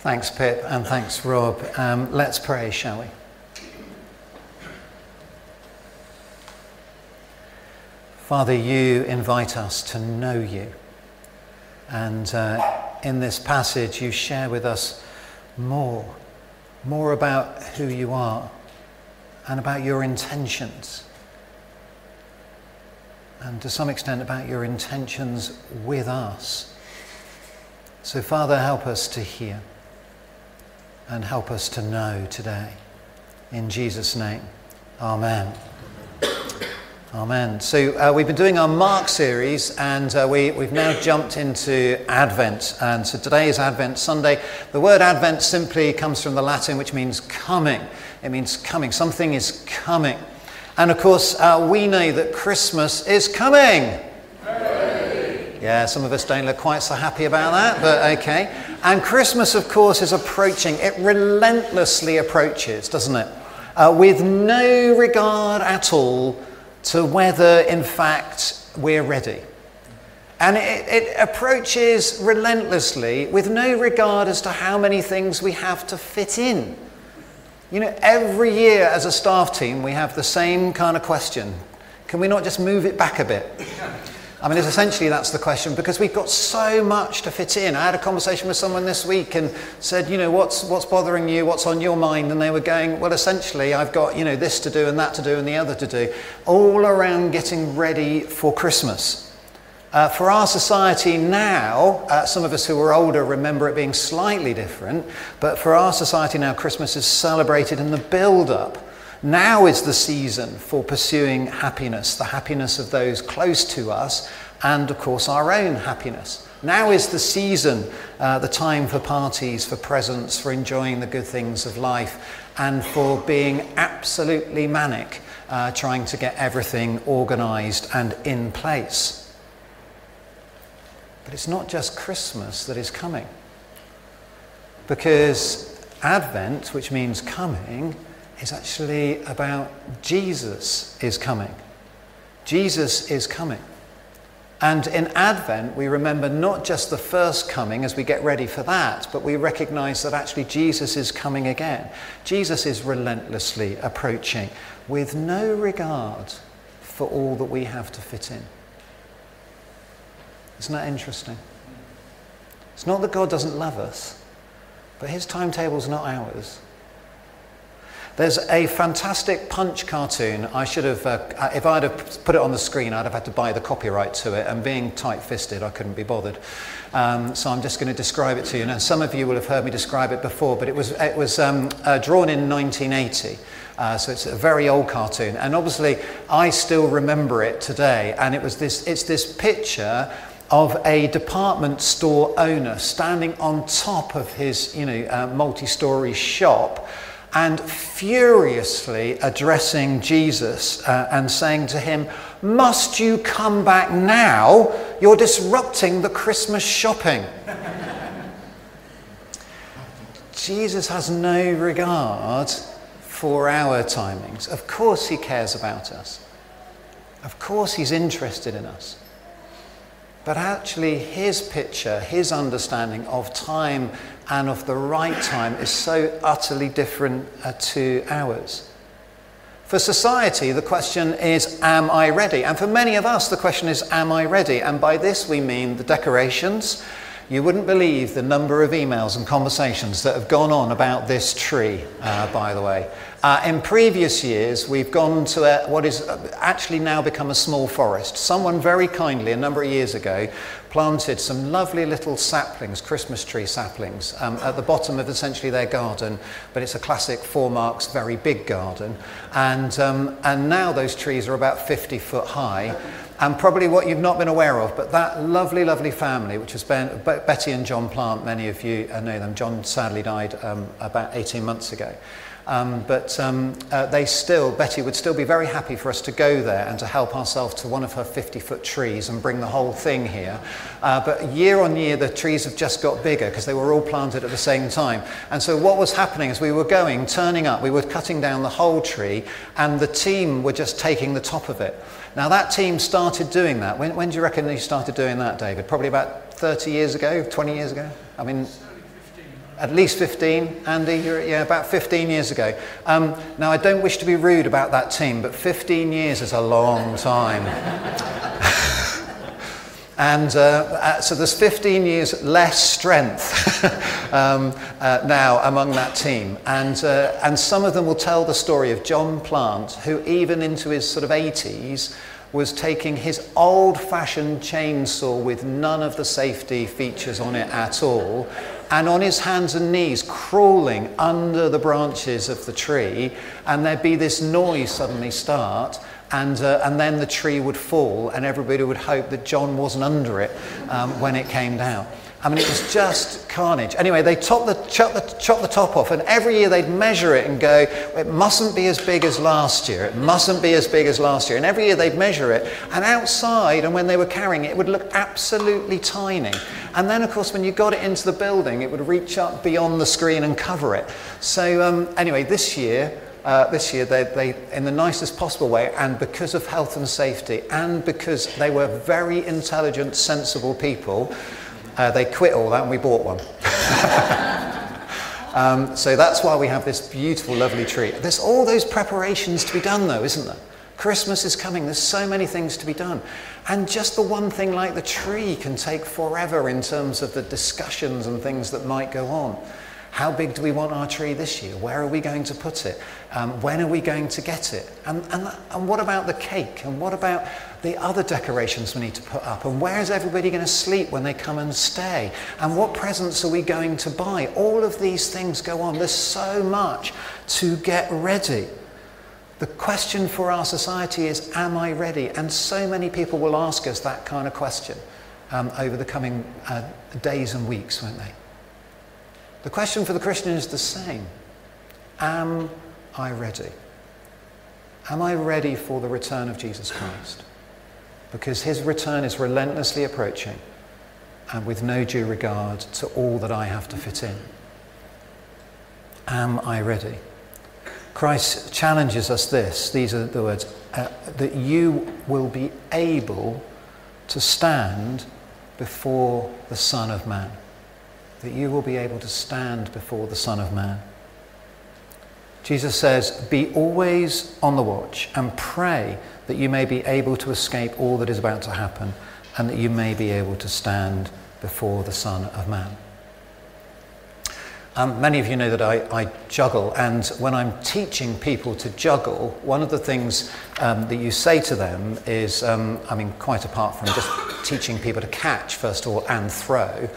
Thanks, Pip, and thanks, Rob. Let's pray, shall we? Father, you invite us to know you. And in this passage, you share with us more about who you are and about your intentions. And to some extent, about your intentions with us. So, Father, help us to hear and help us to know today. In Jesus' name, amen. Amen. So we've been doing our Mark series, and we've now jumped into Advent. And so today is Advent Sunday. The word Advent simply comes from the Latin, which means coming. It means coming. Something is coming. And of course, we know that Christmas is coming. Hey. Yeah, some of us don't look quite so happy about that, but okay. And Christmas, of course, is approaching. It relentlessly approaches, doesn't it? With no regard at all to whether, in fact, we're ready. And it approaches relentlessly with no regard as to how many things we have to fit in. You know, every year as a staff team, we have the same kind of question. Can we not just move it back a bit? I mean, essentially that's the question, because we've got so much to fit in. I had a conversation with someone this week and said, you know, what's bothering you? What's on your mind? And they were going, well, essentially, I've got, you know, this to do and that to do and the other to do, all around getting ready for Christmas. For our society now, some of us who are older remember it being slightly different, but for our society now, Christmas is celebrated in the build-up. Now is the season for pursuing happiness, the happiness of those close to us, and of course our own happiness. Now is the season, the time for parties, for presents, for enjoying the good things of life, and for being absolutely manic, trying to get everything organised and in place. But it's not just Christmas that is coming, because Advent, which means coming, is actually about Jesus is coming. Jesus is coming. And in Advent, we remember not just the first coming as we get ready for that, but we recognise that actually Jesus is coming again. Jesus is relentlessly approaching with no regard for all that we have to fit in. Isn't that interesting? It's not that God doesn't love us, but his timetable's not ours. There's a fantastic Punch cartoon. I should have, if I'd have put it on the screen, I'd have had to buy the copyright to it. And being tight-fisted, I couldn't be bothered. So I'm just going to describe it to you. Now, some of you will have heard me describe it before, but it was drawn in 1980. So it's a very old cartoon. And obviously, I still remember it today. And it's this picture of a department store owner standing on top of his, multi-story shop, and furiously addressing Jesus and saying to him, "Must you come back now? You're disrupting the Christmas shopping." Jesus has no regard for our timings. Of course he cares about us. Of course he's interested in us. But actually his picture, his understanding of time and of the right time is so utterly different to ours. For society, the question is, am I ready? And for many of us, the question is, am I ready? And by this we mean the decorations. You wouldn't believe the number of emails and conversations that have gone on about this tree, by the way. In previous years, we've gone to what is actually now become a small forest. Someone very kindly, a number of years ago, planted some lovely little saplings, Christmas tree saplings, at the bottom of essentially their garden. But it's a classic 4 Marks, very big garden. And now those trees are about 50 foot high. And probably what you've not been aware of, but that lovely, lovely family, which was Betty and John Plant, many of you know them. John sadly died about 18 months ago. Betty would still be very happy for us to go there and to help ourselves to one of her 50-foot trees and bring the whole thing here. But year on year, the trees have just got bigger because they were all planted at the same time. And so what was happening is we were turning up, we were cutting down the whole tree, and the team were just taking the top of it. Now that team started doing that. When do you reckon they started doing that, David? Probably about 30 years ago, 20 years ago? I mean, At least 15, Andy, yeah, about 15 years ago. Now, I don't wish to be rude about that team, but 15 years is a long time. And so there's 15 years less strength now among that team. And some of them will tell the story of John Plant, who even into his sort of 80s was taking his old-fashioned chainsaw with none of the safety features on it at all, and on his hands and knees crawling under the branches of the tree, and there'd be this noise suddenly start, and then the tree would fall, and everybody would hope that John wasn't under it when it came down. I mean, it was just carnage. Anyway, they chop the top off, and every year they'd measure it and go, it mustn't be as big as last year. It mustn't be as big as last year. And every year they'd measure it, and outside, and when they were carrying it, it would look absolutely tiny. And then, of course, when you got it into the building, it would reach up beyond the screen and cover it. So anyway, this year they, in the nicest possible way, and because of health and safety, and because they were very intelligent, sensible people, they quit all that and we bought one. So that's why we have this beautiful, lovely tree. There's all those preparations to be done, though, isn't there? Christmas is coming. There's so many things to be done. And just the one thing like the tree can take forever in terms of the discussions and things that might go on. How big do we want our tree this year? Where are we going to put it? When are we going to get it? And what about the cake? And what about the other decorations we need to put up? And where is everybody going to sleep when they come and stay? And what presents are we going to buy? All of these things go on. There's so much to get ready. The question for our society is, am I ready? And so many people will ask us that kind of question over the coming days and weeks, won't they? The question for the Christian is the same. Am I ready? Am I ready for the return of Jesus Christ? Because his return is relentlessly approaching and with no due regard to all that I have to fit in. Am I ready? Christ challenges us these are the words, that you will be able to stand before the Son of Man. That you will be able to stand before the Son of Man. Jesus says, be always on the watch and pray that you may be able to escape all that is about to happen and that you may be able to stand before the Son of Man. Many of you know that I juggle, and when I'm teaching people to juggle, one of the things that you say to them is, quite apart from just teaching people to catch, first of all, and throw,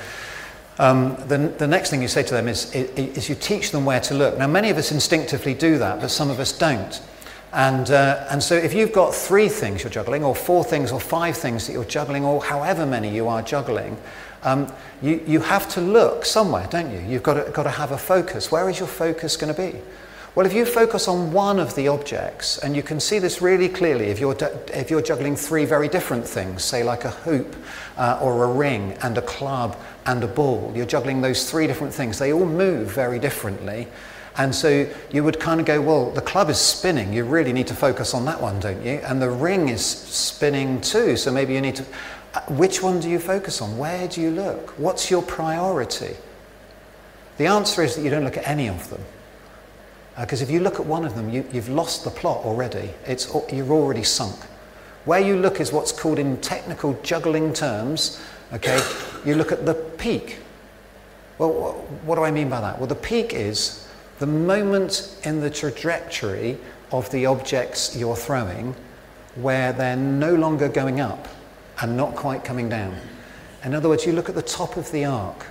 the next thing you say to them is you teach them where to look. Now, many of us instinctively do that, but some of us don't. And so if you've got 3 things you're juggling, or 4 things, or 5 things that you're juggling, or however many you are juggling, you have to look somewhere, don't you? You've got to have a focus. Where is your focus going to be? Well, if you focus on one of the objects, and you can see this really clearly if you're juggling 3 very different things, say like a hoop or a ring and a club and a ball, you're juggling those 3 different things. They all move very differently. And so you would kind of go, well, the club is spinning. You really need to focus on that one, don't you? And the ring is spinning too. So maybe you need to... Which one do you focus on? Where do you look? What's your priority? The answer is that you don't look at any of them. Because if you look at one of them, you've lost the plot already. You're already sunk. Where you look is what's called in technical juggling terms, okay, you look at the peak. Well, what do I mean by that? Well, the peak is the moment in the trajectory of the objects you're throwing where they're no longer going up and not quite coming down. In other words, you look at the top of the arc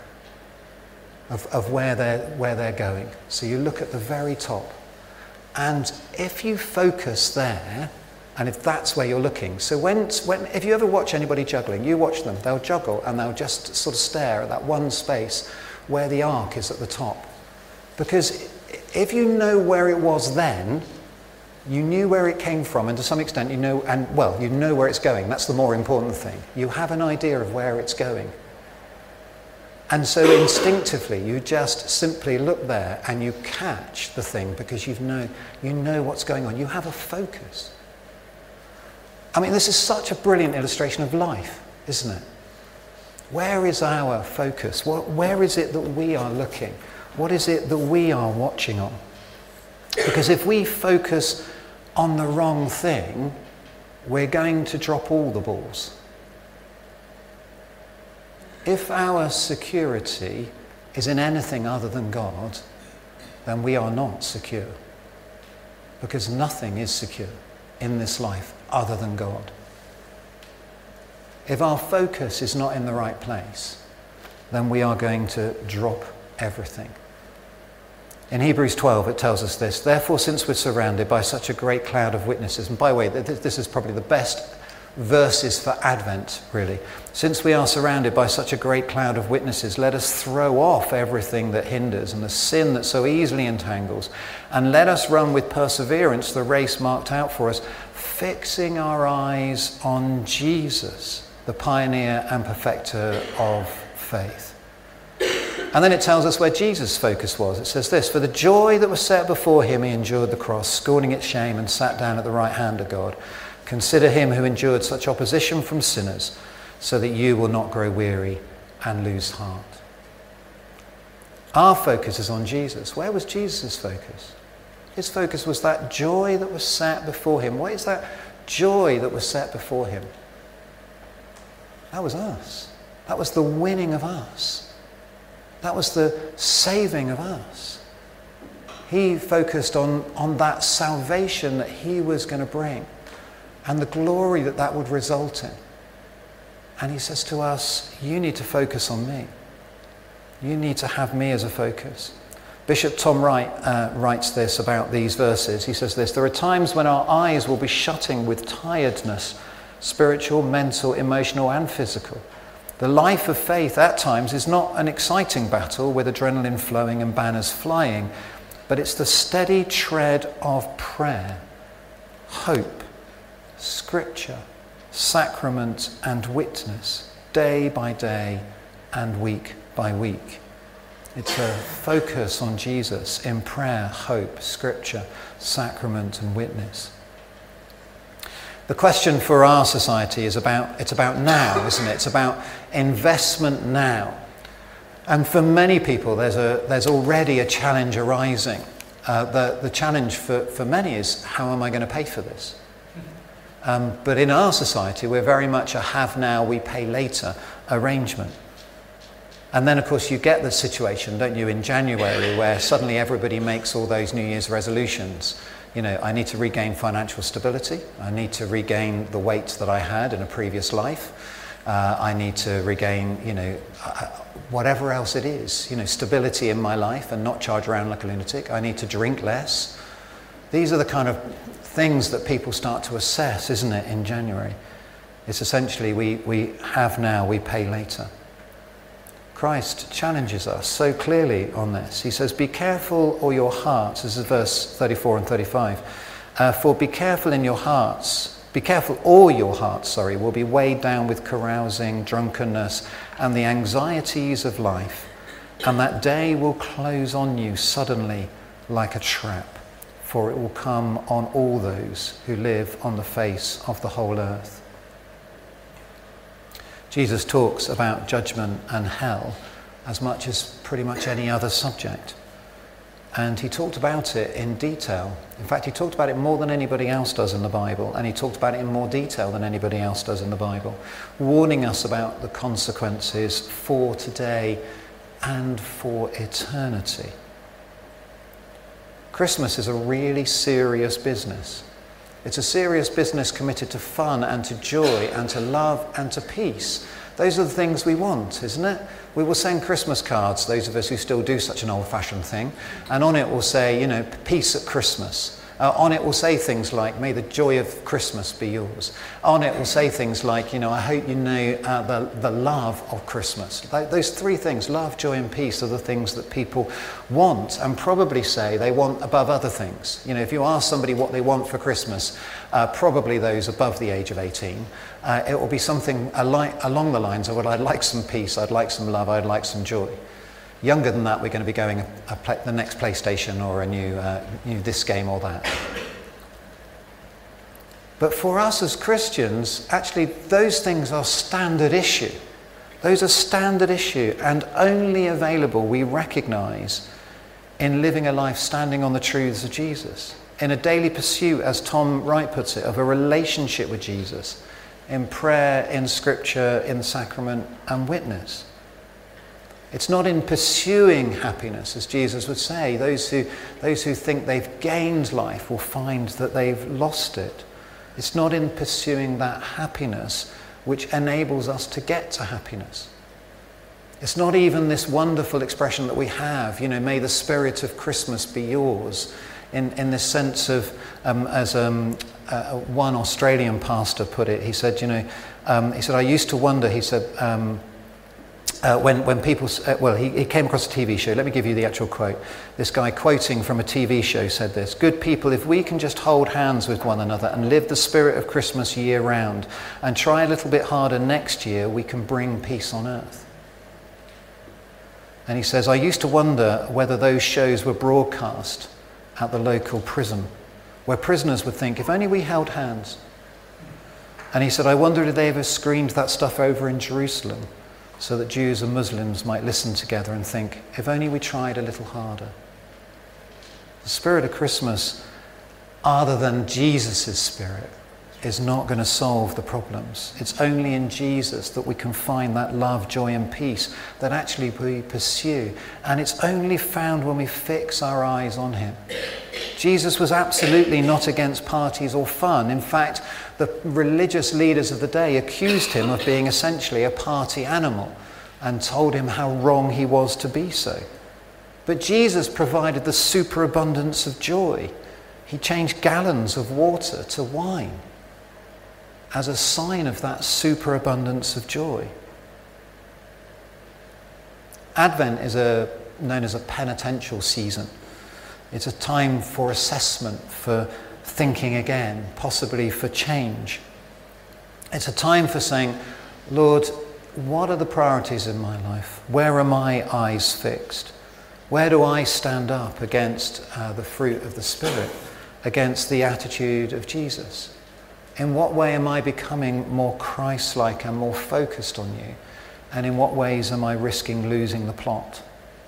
of where they're going. So you look at the very top. And if you focus there, and if that's where you're looking, so if you ever watch anybody juggling, you watch them, they'll juggle and they'll just sort of stare at that one space where the arc is at the top. Because if you know where it was then, you knew where it came from, and to some extent you know where it's going. That's the more important thing. You have an idea of where it's going. And so instinctively you just simply look there and you catch the thing because you know what's going on. You have a focus. I mean, this is such a brilliant illustration of life, isn't it? Where is our focus? Where is it that we are looking? What is it that we are watching on? Because if we focus on the wrong thing, we're going to drop all the balls. If our security is in anything other than God, then we are not secure. Because nothing is secure in this life other than God. If our focus is not in the right place, then we are going to drop everything. In Hebrews 12 it tells us this: therefore, since we're surrounded by such a great cloud of witnesses, and by the way, this is probably the best verses for Advent, really. Since we are surrounded by such a great cloud of witnesses, let us throw off everything that hinders and the sin that so easily entangles, and let us run with perseverance the race marked out for us, fixing our eyes on Jesus, the pioneer and perfecter of faith. And then it tells us where Jesus' focus was. It says this: for the joy that was set before him, he endured the cross, scorning its shame, and sat down at the right hand of God. Consider him who endured such opposition from sinners, so that you will not grow weary and lose heart. Our focus is on Jesus. Where was Jesus' focus? His focus was that joy that was set before him. What is that joy that was set before him? That was us. That was the winning of us. That was the saving of us. He focused on that salvation that he was going to bring and the glory that that would result in. And he says to us, you need to focus on me. You need to have me as a focus. Bishop Tom Wright writes this about these verses. He says this: there are times when our eyes will be shutting with tiredness, spiritual, mental, emotional, and physical. The life of faith at times is not an exciting battle with adrenaline flowing and banners flying, but it's the steady tread of prayer, hope, scripture, sacrament, and witness, day by day and week by week. It's a focus on Jesus in prayer, hope, scripture, sacrament, and witness. The question for our society is it's about now, isn't it? It's about investment now. And for many people, there's already a challenge arising. The challenge for many is, how am I going to pay for this? But in our society, we're very much a have now, we pay later arrangement. And then, of course, you get the situation, don't you, in January, where suddenly everybody makes all those New Year's resolutions. You know, I need to regain financial stability. I need to regain the weight that I had in a previous life. I need to regain, whatever else it is, stability in my life and not charge around like a lunatic. I need to drink less. These are the kind of things that people start to assess, isn't it, in January? It's essentially we have now, we pay later. Christ challenges us so clearly on this. He says, be careful all your hearts. This is verse 34 and 35. For be careful all your hearts, will be weighed down with carousing, drunkenness, and the anxieties of life. And that day will close on you suddenly like a trap, for it will come on all those who live on the face of the whole earth. Jesus talks about judgment and hell as much as pretty much any other subject. And he talked about it in detail. In fact, he talked about it more than anybody else does in the Bible, and he talked about it in more detail than anybody else does in the Bible, warning us about the consequences for today and for eternity. Christmas is a really serious business. It's a serious business committed to fun and to joy and to love and to peace. Those are the things we want, isn't it? We will send Christmas cards, those of us who still do such an old-fashioned thing, and on it will say, peace at Christmas. On it will say things like, may the joy of Christmas be yours. On it will say things like, I hope you know the love of Christmas. Those three things, love, joy and peace, are the things that people want and probably say they want above other things. If you ask somebody what they want for Christmas, probably those above the age of 18, it will be something along the lines of, well, I'd like some peace, I'd like some love, I'd like some joy. Younger than that, we're going to be going the next PlayStation or a new this game or that. But for us as Christians, actually, those things are standard issue. Those are standard issue and only available, we recognise, in living a life standing on the truths of Jesus, in a daily pursuit, as Tom Wright puts it, of a relationship with Jesus, in prayer, in scripture, in sacrament and witness. It's not in pursuing happiness, as Jesus would say. Those who think they've gained life will find that they've lost it. It's not in pursuing that happiness which enables us to get to happiness. It's not even this wonderful expression that we have, may the spirit of Christmas be yours, in this sense of, as one Australian pastor put it, he said, I used to wonder, he said, when people, he came across a TV show. Let me give you the actual quote. This guy, quoting from a TV show, said this: "Good people, if we can just hold hands with one another and live the spirit of Christmas year round and try a little bit harder next year, we can bring peace on earth." And he says, I used to wonder whether those shows were broadcast at the local prison, where prisoners would think, if only we held hands. And he said, I wondered if they ever screened that stuff over in Jerusalem, so that Jews and Muslims might listen together and think, if only we tried a little harder. The spirit of Christmas, other than Jesus' spirit, is not going to solve the problems. It's only in Jesus that we can find that love, joy and peace that actually we pursue. And it's only found when we fix our eyes on him. Jesus was absolutely not against parties or fun. In fact, the religious leaders of the day accused him of being essentially a party animal and told him how wrong he was to be so. But Jesus provided the superabundance of joy. He changed gallons of water to wine as a sign of that superabundance of joy. Advent is known as a penitential season. It's a time for assessment, for thinking again, possibly for change. It's a time for saying, Lord, what are the priorities in my life? Where are my eyes fixed? Where do I stand up against the fruit of the Spirit, against the attitude of Jesus? In what way am I becoming more Christ-like and more focused on you? And in what ways am I risking losing the plot?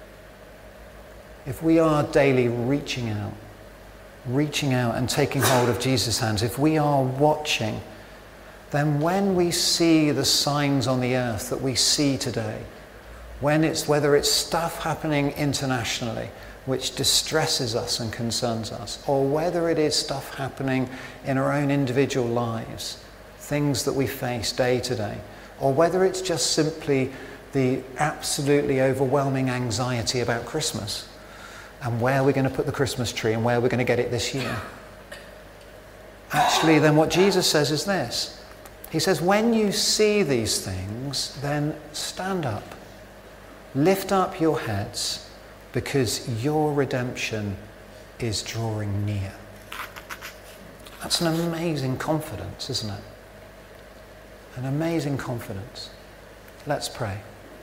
If we are daily reaching out and taking hold of Jesus' hands, if we are watching, then when we see the signs on the earth that we see today, whether it's stuff happening internationally which distresses us and concerns us, or whether it is stuff happening in our own individual lives, things that we face day to day, or whether it's just simply the absolutely overwhelming anxiety about Christmas and where we're going to put the Christmas tree and where we're going to get it this year. Actually, then what Jesus says is this. He says, when you see these things, then stand up. Lift up your heads, because your redemption is drawing near. That's an amazing confidence, isn't it? An amazing confidence. Let's pray.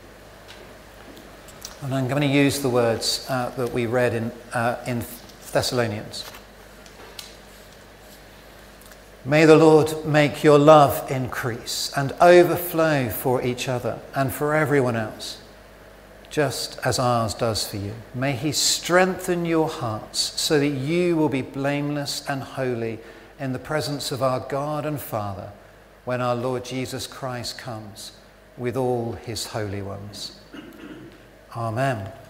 And I'm going to use the words that we read in Thessalonians. May the Lord make your love increase and overflow for each other and for everyone else, just as ours does for you. May he strengthen your hearts so that you will be blameless and holy in the presence of our God and Father when our Lord Jesus Christ comes with all his holy ones. Amen.